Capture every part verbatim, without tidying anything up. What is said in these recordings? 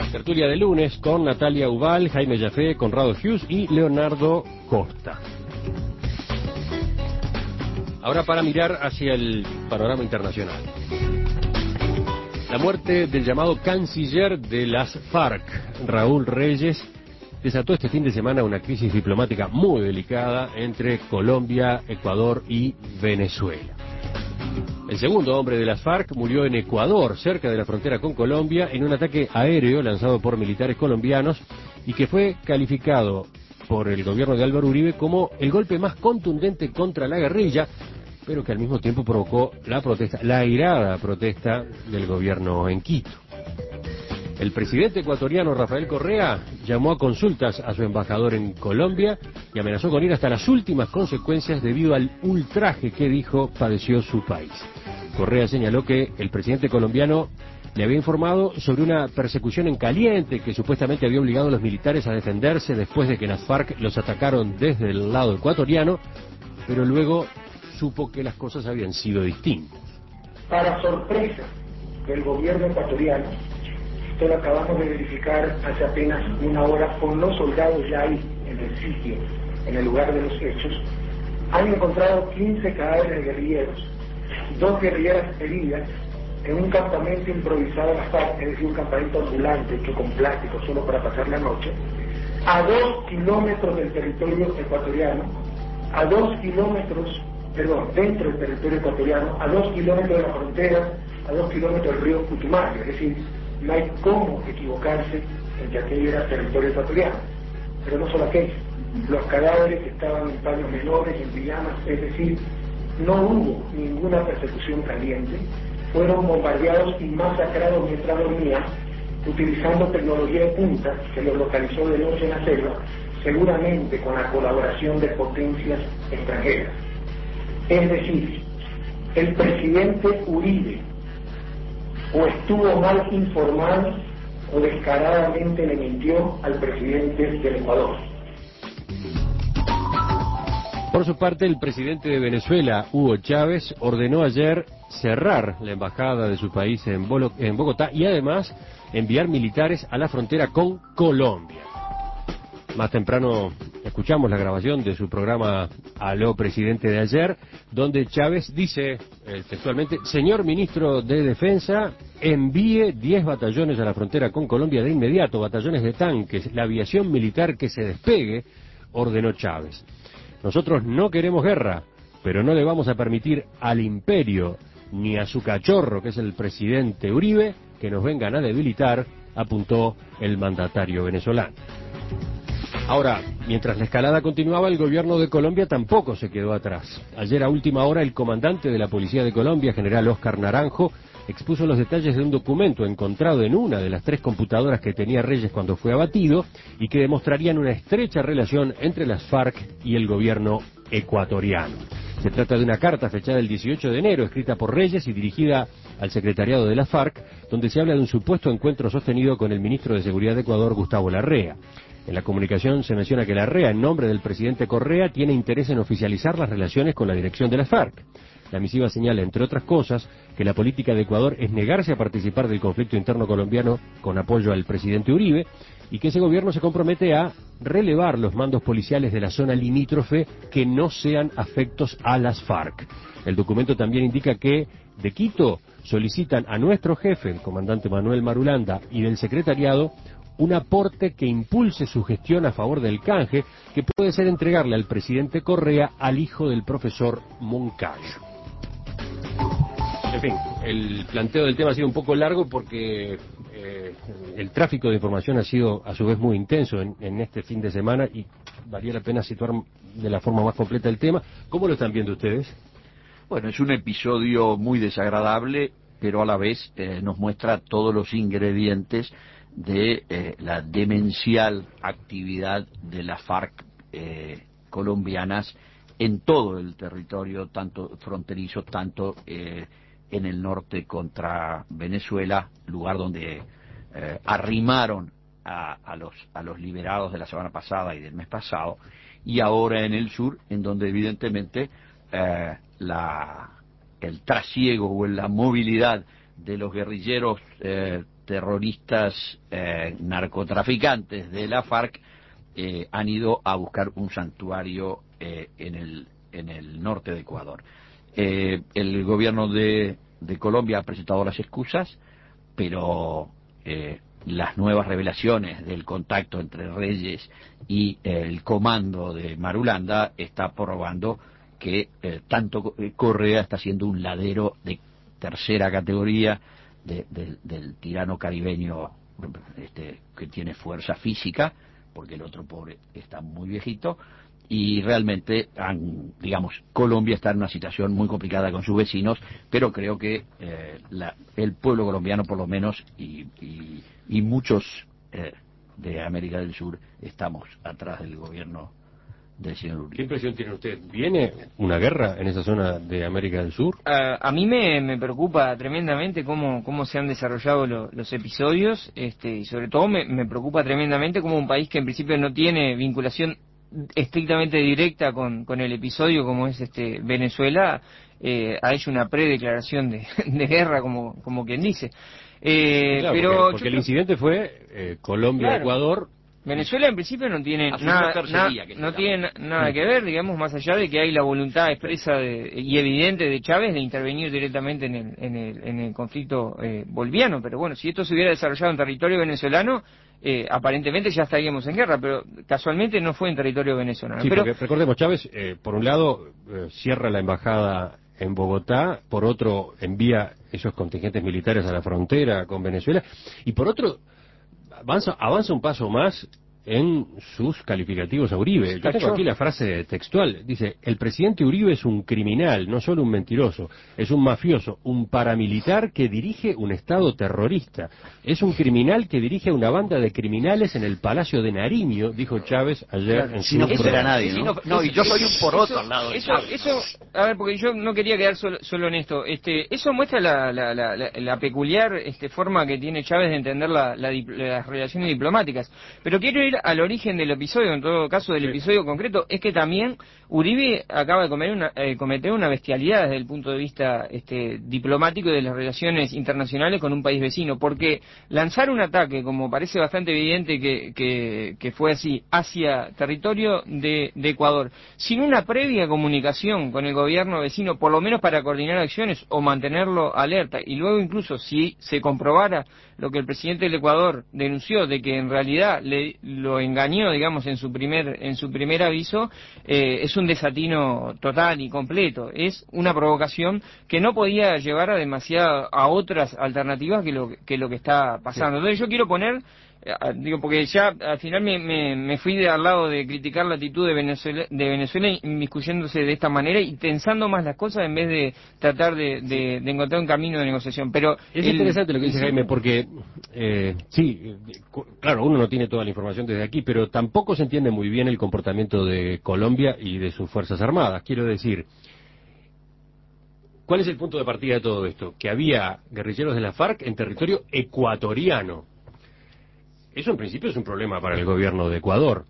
Tertulia de lunes con Natalia Ubal, Jaime Jafé, Conrado Hughes y Leonardo Costa. Ahora para mirar hacia el panorama internacional. La muerte del llamado canciller de las FARC, Raúl Reyes, desató este fin de semana una crisis diplomática muy delicada entre Colombia, Ecuador y Venezuela. El segundo hombre de las FARC murió en Ecuador, cerca de la frontera con Colombia, en un ataque aéreo lanzado por militares colombianos y que fue calificado por el gobierno de Álvaro Uribe como el golpe más contundente contra la guerrilla, pero que al mismo tiempo provocó la protesta, la airada protesta del gobierno en Quito. El presidente ecuatoriano Rafael Correa llamó a consultas a su embajador en Colombia y amenazó con ir hasta las últimas consecuencias debido al ultraje que dijo padeció su país. Correa señaló que el presidente colombiano le había informado sobre una persecución en caliente que supuestamente había obligado a los militares a defenderse después de que las FARC los atacaron desde el lado ecuatoriano, pero luego supo que las cosas habían sido distintas. Para sorpresa del gobierno ecuatoriano, esto lo acabamos de verificar hace apenas una hora con los soldados ya ahí en el sitio, en el lugar de los hechos, han encontrado quince cadáveres de guerrilleros, dos guerrilleras heridas en un campamento improvisado en la FARC, es decir, un campamento ambulante hecho con plástico solo para pasar la noche, a dos kilómetros del territorio ecuatoriano, a dos kilómetros, perdón, dentro del territorio ecuatoriano, a dos kilómetros de la frontera, a dos kilómetros del río Putumayo, es decir, no hay cómo equivocarse en que aquello era territorio ecuatoriano. Pero no solo aquello, los cadáveres estaban en paños menores, en pijamas, es decir, no hubo ninguna persecución caliente, fueron bombardeados y masacrados mientras dormían, utilizando tecnología de punta que los localizó de noche en la selva, seguramente con la colaboración de potencias extranjeras. Es decir, el presidente Uribe o estuvo mal informado o descaradamente le mintió al presidente del Ecuador. Por su parte, el presidente de Venezuela, Hugo Chávez, ordenó ayer cerrar la embajada de su país en, Bolo, en Bogotá y además enviar militares a la frontera con Colombia. Más temprano escuchamos la grabación de su programa Aló Presidente de ayer, donde Chávez dice eh, textualmente: señor ministro de Defensa, envíe diez batallones a la frontera con Colombia de inmediato, batallones de tanques, la aviación militar que se despegue, ordenó Chávez. Nosotros no queremos guerra, pero no le vamos a permitir al imperio ni a su cachorro, que es el presidente Uribe, que nos vengan a debilitar, apuntó el mandatario venezolano. Ahora, mientras la escalada continuaba, el gobierno de Colombia tampoco se quedó atrás. Ayer a última hora, el comandante de la Policía de Colombia, general Óscar Naranjo, expuso los detalles de un documento encontrado en una de las tres computadoras que tenía Reyes cuando fue abatido y que demostrarían una estrecha relación entre las FARC y el gobierno ecuatoriano. Se trata de una carta fechada el dieciocho de enero, escrita por Reyes y dirigida al secretariado de las FARC, donde se habla de un supuesto encuentro sostenido con el ministro de Seguridad de Ecuador, Gustavo Larrea. En la comunicación se menciona que Larrea, en nombre del presidente Correa, tiene interés en oficializar las relaciones con la dirección de las FARC. La misiva señala, entre otras cosas, que la política de Ecuador es negarse a participar del conflicto interno colombiano con apoyo al presidente Uribe y que ese gobierno se compromete a relevar los mandos policiales de la zona limítrofe que no sean afectos a las FARC. El documento también indica que de Quito solicitan a nuestro jefe, el comandante Manuel Marulanda, y del secretariado un aporte que impulse su gestión a favor del canje, que puede ser entregarle al presidente Correa al hijo del profesor Moncayo. En fin, el planteo del tema ha sido un poco largo porque eh, el tráfico de información ha sido a su vez muy intenso en, en este fin de semana y valía la pena situar de la forma más completa el tema. ¿Cómo lo están viendo ustedes? Bueno, es un episodio muy desagradable, pero a la vez eh, nos muestra todos los ingredientes de eh, la demencial actividad de las FARC eh, colombianas en todo el territorio, tanto fronterizo, tanto eh, en el norte contra Venezuela, lugar donde eh, arrimaron a, a los a los liberados de la semana pasada y del mes pasado, y ahora en el sur, en donde evidentemente eh, la el trasiego o la movilidad de los guerrilleros eh, terroristas eh, narcotraficantes de la FARC eh, han ido a buscar un santuario eh, en el en el norte de Ecuador. Eh, el gobierno de, de Colombia ha presentado las excusas, pero eh, las nuevas revelaciones del contacto entre Reyes y eh, el comando de Marulanda está probando que eh, tanto Correa está siendo un ladero de tercera categoría de, de, del tirano caribeño este, que tiene fuerza física, porque el otro pobre está muy viejito, y realmente, han, digamos, Colombia está en una situación muy complicada con sus vecinos, pero creo que eh, la, el pueblo colombiano, por lo menos, y, y, y muchos eh, de América del Sur, estamos atrás del gobierno del señor Uribe. ¿Qué impresión tiene usted? ¿Viene una guerra en esa zona de América del Sur? A, a mí me, me preocupa tremendamente cómo, cómo se han desarrollado lo, los episodios, este, y sobre todo me, me preocupa tremendamente cómo un país que en principio no tiene vinculación estrictamente directa con, con el episodio como es este Venezuela, eh, ha hecho una predeclaración de, de guerra, como, como quien dice. Eh, claro, pero porque, porque el incidente fue eh, Colombia-Ecuador. Claro. Venezuela en principio no tiene nada, na, no tiene nada que ver, digamos, más allá de que hay la voluntad expresa de, y evidente de Chávez de intervenir directamente en el, en el, en el conflicto eh, boliviano. Pero bueno, si esto se hubiera desarrollado en territorio venezolano, eh, aparentemente ya estaríamos en guerra, pero casualmente no fue en territorio venezolano. Sí, pero porque recordemos, Chávez, eh, por un lado, eh, cierra la embajada en Bogotá, por otro, envía esos contingentes militares a la frontera con Venezuela, y por otro, avanza, avanza un paso más en sus calificativos a Uribe. Yo tengo aquí la frase textual. Dice, el presidente Uribe es un criminal, no solo un mentiroso, es un mafioso, un paramilitar que dirige un estado terrorista. Es un criminal que dirige una banda de criminales en el Palacio de Nariño, dijo Chávez ayer claro, en si su no fuera programa. nadie, ¿no? Si no, no, y yo soy un poroto eso, al lado de eso, Chávez. eso, a ver, porque yo no quería quedar solo, solo en esto. Este, eso muestra la, la, la, la, la peculiar este, forma que tiene Chávez de entender la, la, las relaciones diplomáticas. Pero quiero ir al origen del episodio, en todo caso del sí. episodio concreto, es que también Uribe acaba de cometer una, eh, cometer una bestialidad desde el punto de vista este, diplomático y de las relaciones internacionales con un país vecino, porque lanzar un ataque, como parece bastante evidente que, que, que fue así, hacia territorio de, de Ecuador, sin una previa comunicación con el gobierno vecino, por lo menos para coordinar acciones o mantenerlo alerta, y luego incluso si se comprobara lo que el presidente del Ecuador denunció, de que en realidad le, lo engañó, digamos, en su primer en su primer aviso, eh, es un desatino total y completo. Es una provocación que no podía llevar a demasiado a otras alternativas que lo que lo que está pasando. Entonces yo quiero poner, digo, porque ya al final me, me, me fui de al lado de criticar la actitud de Venezuela, de Venezuela inmiscuyéndose de esta manera y tensando más las cosas en vez de tratar de, de, de encontrar un camino de negociación. Pero es el, interesante lo que dice Jaime, porque eh, sí, claro, uno no tiene toda la información desde aquí, pero tampoco se entiende muy bien el comportamiento de Colombia y de sus Fuerzas Armadas. Quiero decir, ¿cuál es el punto de partida de todo esto? Que había guerrilleros de la FARC en territorio ecuatoriano. Eso en principio es un problema para el gobierno de Ecuador.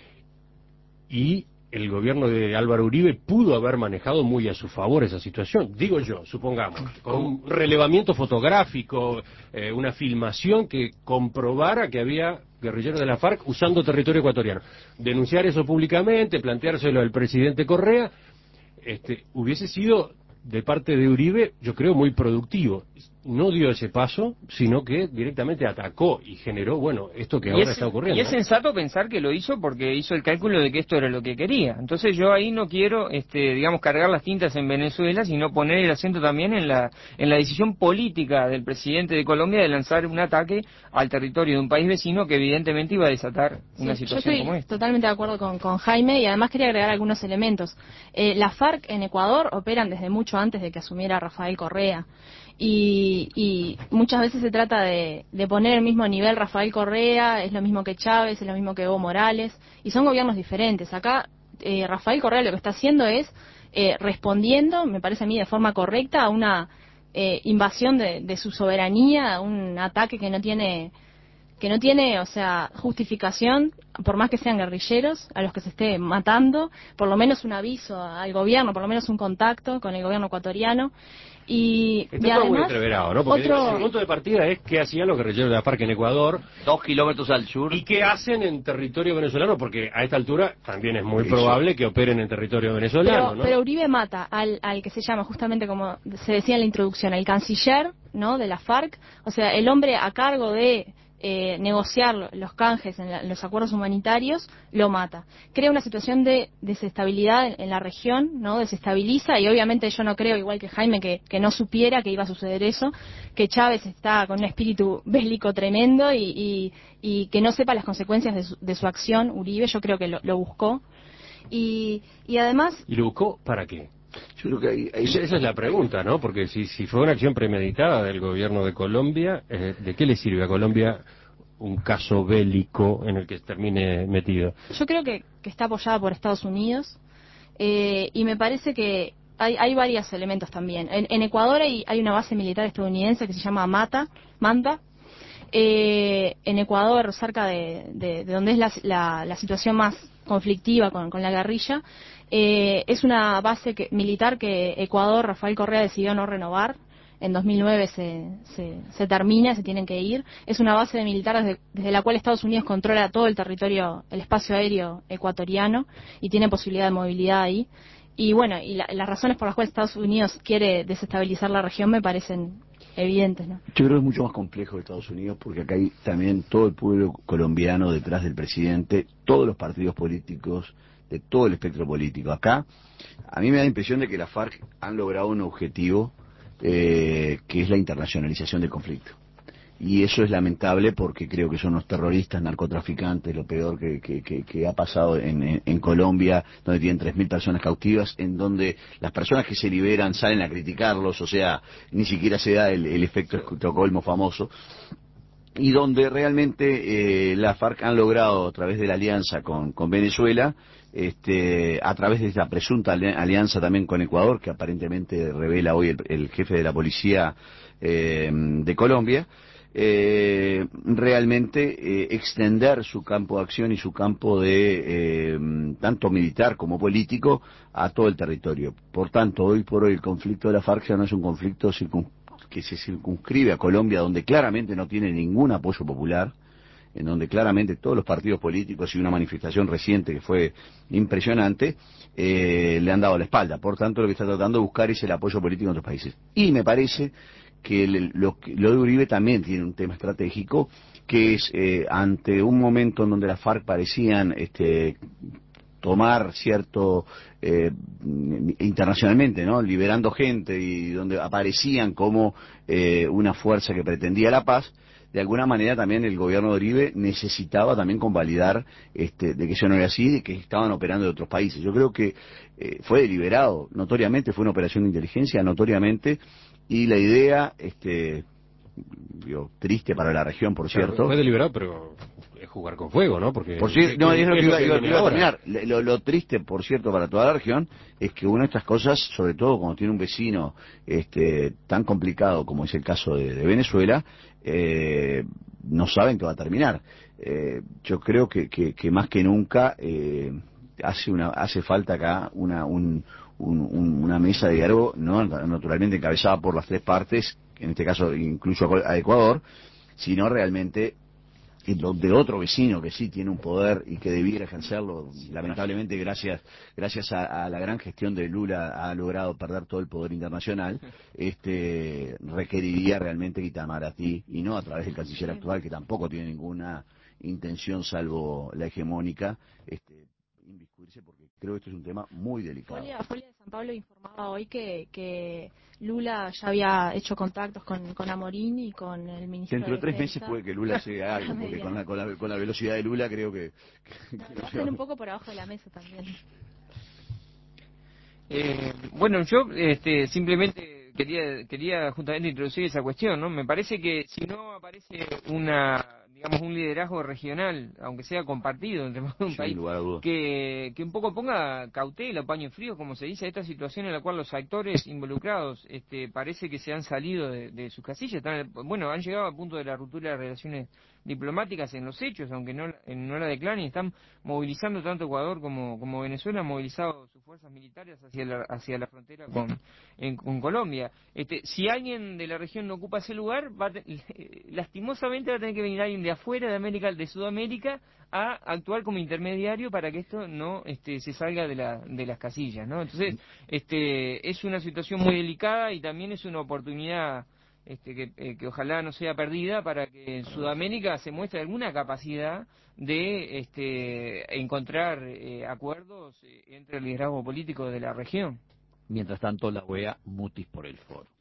Y el gobierno de Álvaro Uribe pudo haber manejado muy a su favor esa situación. Digo yo, supongamos, con un relevamiento fotográfico, eh, una filmación que comprobara que había guerrilleros de la FARC usando territorio ecuatoriano. Denunciar eso públicamente, planteárselo al presidente Correa, este, hubiese sido de parte de Uribe, yo creo, muy productivo. No dio ese paso, sino que directamente atacó y generó, bueno, esto que ahora es, está ocurriendo. Y es sensato pensar que lo hizo porque hizo el cálculo de que esto era lo que quería. Entonces yo ahí no quiero, este, digamos, cargar las tintas en Venezuela, sino poner el acento también en la, en la decisión política del presidente de Colombia de lanzar un ataque al territorio de un país vecino que evidentemente iba a desatar una sí, situación yo como estoy esta. Totalmente de acuerdo con, con Jaime, y además quería agregar algunos elementos. Eh, la FARC en Ecuador operan desde mucho antes de que asumiera Rafael Correa. Y, y muchas veces se trata de, de poner el mismo nivel Rafael Correa, es lo mismo que Chávez, es lo mismo que Evo Morales, y son gobiernos diferentes. Acá eh, Rafael Correa lo que está haciendo es eh, respondiendo, me parece a mí de forma correcta, a una eh, invasión de, de su soberanía, a un ataque que no tiene que no tiene, o sea, justificación, por más que sean guerrilleros, a los que se esté matando, por lo menos un aviso al gobierno, por lo menos un contacto con el gobierno ecuatoriano. Y, Está y todo muy además, entreverado, ¿no? Porque otro... el punto de partida es qué hacían los guerrilleros de la FARC en Ecuador. Dos kilómetros al sur. ¿Y qué hacen en territorio venezolano? Porque a esta altura también es muy probable que operen en territorio venezolano, pero, ¿no? pero Uribe mata al, al que se llama, justamente como se decía en la introducción, el canciller, ¿no?, de la FARC, o sea, el hombre a cargo de eh, negociar los canjes en, la, en los acuerdos humanitarios, lo mata. Crea una situación de desestabilidad en, en la región, ¿no? Desestabiliza, y obviamente yo no creo, igual que Jaime, que, que no supiera que iba a suceder eso, que Chávez está con un espíritu bélico tremendo y, y, y que no sepa las consecuencias de su, de su acción, Uribe, yo creo que lo, lo buscó. Y, y además... ¿Y lo buscó para qué? Yo creo que hay, hay... Esa, esa es la pregunta, ¿no? Porque si, si fue una acción premeditada del gobierno de Colombia, eh, ¿de qué le sirve a Colombia un caso bélico en el que termine metido? Yo creo que, que está apoyada por Estados Unidos, eh, y me parece que hay, hay varios elementos también. En, en Ecuador hay, hay una base militar estadounidense que se llama Mata, Manta. Eh, en Ecuador, cerca de, de, de donde es la, la, la situación más conflictiva con, con la guerrilla, eh, es una base que, militar que Ecuador, Rafael Correa, decidió no renovar. En dos mil nueve se, se, se termina, se tienen que ir. Es una base de militares desde, desde la cual Estados Unidos controla todo el territorio, el espacio aéreo ecuatoriano, y tiene posibilidad de movilidad ahí. Y bueno, y la, las razones por las cuales Estados Unidos quiere desestabilizar la región me parecen evidentes, ¿no? Yo creo que es mucho más complejo de Estados Unidos, porque acá hay también todo el pueblo colombiano detrás del presidente, todos los partidos políticos, de todo el espectro político. Acá, a mí me da la impresión de que las FARC han logrado un objetivo, eh, que es la internacionalización del conflicto. Y eso es lamentable, porque creo que son unos terroristas, narcotraficantes, lo peor que, que, que, que ha pasado en, en, en Colombia, donde tienen tres mil personas cautivas, en donde las personas que se liberan salen a criticarlos, o sea, ni siquiera se da el, el efecto Estocolmo famoso, y donde realmente eh, las FARC han logrado, a través de la alianza con, con Venezuela, este, a través de esta presunta alianza también con Ecuador, que aparentemente revela hoy el, el jefe de la policía eh, de Colombia, Eh, realmente eh, extender su campo de acción y su campo de eh, tanto militar como político a todo el territorio. Por tanto, hoy por hoy el conflicto de la FARC ya no es un conflicto circun que se circunscribe a Colombia, donde claramente no tiene ningún apoyo popular, en donde claramente todos los partidos políticos, y una manifestación reciente que fue impresionante, eh, le han dado la espalda. Por tanto, lo que está tratando de buscar es el apoyo político en otros países. Y me parece que el, lo, lo de Uribe también tiene un tema estratégico, que es eh, ante un momento en donde las FARC parecían este, tomar cierto, eh, internacionalmente, ¿no?, liberando gente, y donde aparecían como eh, una fuerza que pretendía la paz. De alguna manera también el gobierno de Uribe necesitaba también convalidar este, de que eso no era así, de que estaban operando de otros países. Yo creo que eh, fue deliberado, notoriamente fue una operación de inteligencia, notoriamente, y la idea, este, digo, triste para la región, por Claro, cierto. fue deliberado, pero es jugar con fuego, ¿no? Porque por cierto, no, es lo que iba, iba, iba a terminar. terminar. Lo, lo triste, por cierto, para toda la región, es que una de estas cosas, sobre todo cuando tiene un vecino este, tan complicado como es el caso de, de Venezuela, eh, no saben que va a terminar. Eh, yo creo que, que, que más que nunca eh, hace una hace falta acá una un, un, un, una mesa de diálogo, no naturalmente encabezada por las tres partes, en este caso incluso a Ecuador, sino realmente de otro vecino que sí tiene un poder y que debiera ejercerlo. Lamentablemente, gracias gracias a, a la gran gestión de Lula, ha logrado perder todo el poder internacional. Este requeriría realmente Itamaraty, y no a través del canciller actual, que tampoco tiene ninguna intención, salvo la hegemónica, este, inmiscuirse, porque creo que esto es un tema muy delicado. Folia, Folia de San Pablo informaba hoy que, que Lula ya había hecho contactos con, con Amorín y con el ministro Dentro de tres Defensa. meses puede que Lula llegue a algo, porque con la, con, la, con la velocidad de Lula creo que... que, no, que lo no hacen un poco por abajo de la mesa también. Eh, bueno, yo este, simplemente quería quería justamente introducir esa cuestión, ¿no? Me parece que si no aparece una, digamos, un liderazgo regional, aunque sea compartido entre más de un país, que, que un poco ponga cautela, paño frío, como se dice, a esta situación en la cual los actores involucrados este, parece que se han salido de, de sus casillas, están, bueno, han llegado al punto de la ruptura de las relaciones diplomáticas en los hechos, aunque no, no la declaren, están movilizando tanto Ecuador como, como Venezuela, han movilizado sus fuerzas militares hacia la, hacia la frontera con, en, con Colombia. Este, si alguien de la región no ocupa ese lugar, va a te, lastimosamente va a tener que venir alguien de afuera, de América, de Sudamérica, a actuar como intermediario para que esto no este, se salga de, la, de las casillas, ¿no? Entonces, este, es una situación muy delicada y también es una oportunidad este, que, eh, que ojalá no sea perdida para que en Sudamérica se muestre alguna capacidad de este, encontrar eh, acuerdos eh, entre el liderazgo político de la región. Mientras tanto, la O E A mutis por el foro.